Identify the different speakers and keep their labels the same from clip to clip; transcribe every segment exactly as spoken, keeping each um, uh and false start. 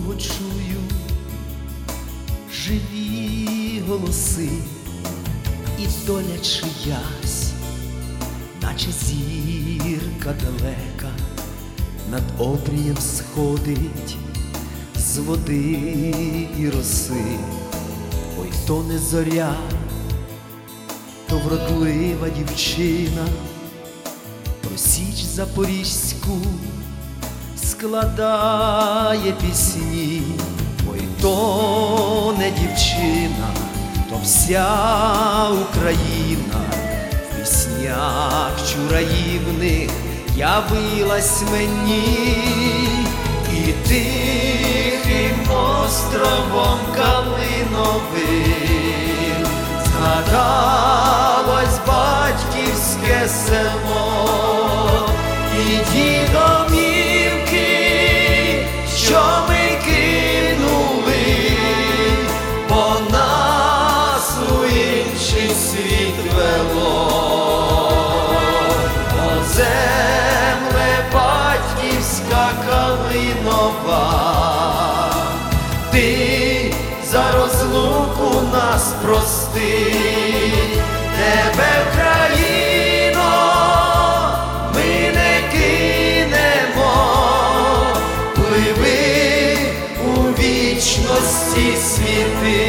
Speaker 1: кого чую живі голоси, і доля чиясь, наче зірка далека, над обрієм сходить з води і роси. Ой, то не зоря, то вродлива дівчина, про Січ Запорізьку складає пісні. Ой, то не дівчина, то вся Україна в піснях чураївних явилась мені, і тихим островом калиновим згадалось батьківське село і ті домівки, що ми кинули, бо нас у інший світ вело. О, земле батьківська калинова, ти за розлуку нас прости, тебе, країно, ми не кинемо, пливи у вічності світи.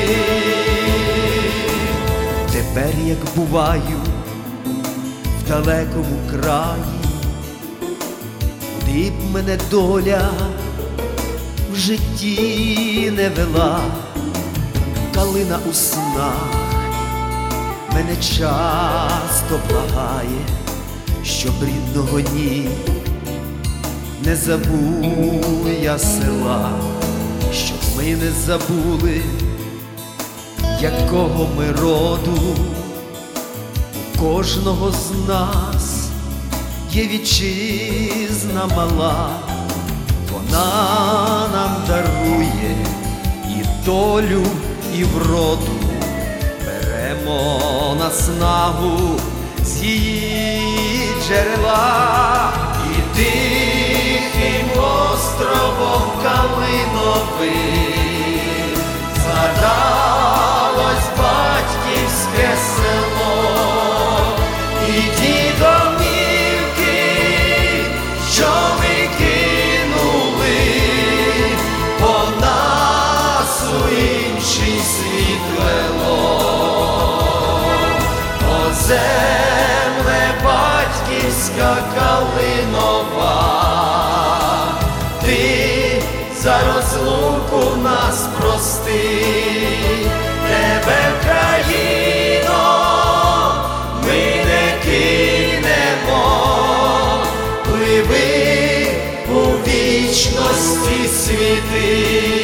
Speaker 1: Тепер, як буваю в далекому краї, куди б мене доля в житті не вела, калина у снах мене часто благає, щоб рідного ні не забув я села, щоб ми не забули, якого ми роду. У кожного з нас є вітчизна мала, вона нам дарує і долю, і вроду. Беремо наснагу з її джерела, і тихим островом калиновим згадалось батьківське село і ті домівки, що ми кинули, бо нас у інший світ вело. О, земле батьківська калинова, ти за розлуку нас прости, тебе, країно, ми не кинемо, пливи у вічності світи.